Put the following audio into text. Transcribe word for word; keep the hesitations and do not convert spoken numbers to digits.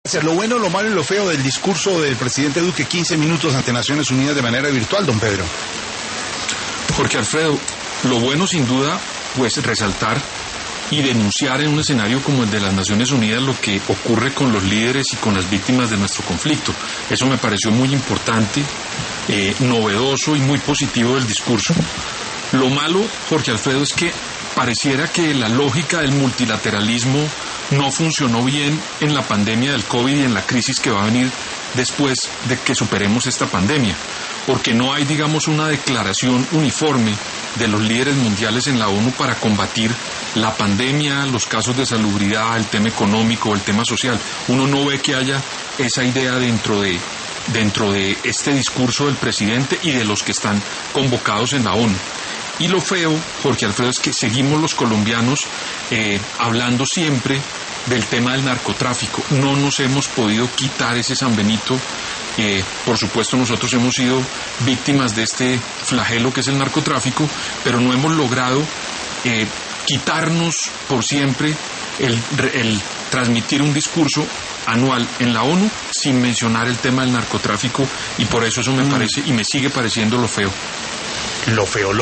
Lo bueno, lo malo y lo feo del discurso del presidente Duque, quince minutos ante Naciones Unidas de manera virtual, don Pedro. Jorge Alfredo, lo bueno sin duda, pues resaltar y denunciar en un escenario como el de las Naciones Unidas lo que ocurre con los líderes y con las víctimas de nuestro conflicto. Eso me pareció muy importante, eh, novedoso y muy positivo del discurso. Lo malo, Jorge Alfredo, es que pareciera que la lógica del multilateralismo no funcionó bien en la pandemia del COVID y en la crisis que va a venir después de que superemos esta pandemia, porque no hay, digamos, una declaración uniforme de los líderes mundiales en la ONU para combatir la pandemia, los casos de salubridad, el tema económico, el tema social. Uno no ve que haya esa idea dentro de, dentro de este discurso del presidente y de los que están convocados en la ONU. Y lo feo, Jorge Alfredo, es que seguimos los colombianos eh, hablando siempre del tema del narcotráfico. No nos hemos podido quitar ese San Benito. Eh, por supuesto, nosotros hemos sido víctimas de este flagelo que es el narcotráfico, pero no hemos logrado eh, quitarnos por siempre el, el transmitir un discurso anual en la ONU sin mencionar el tema del narcotráfico, y por eso eso me parece y me sigue pareciendo lo feo. Lo feo, lo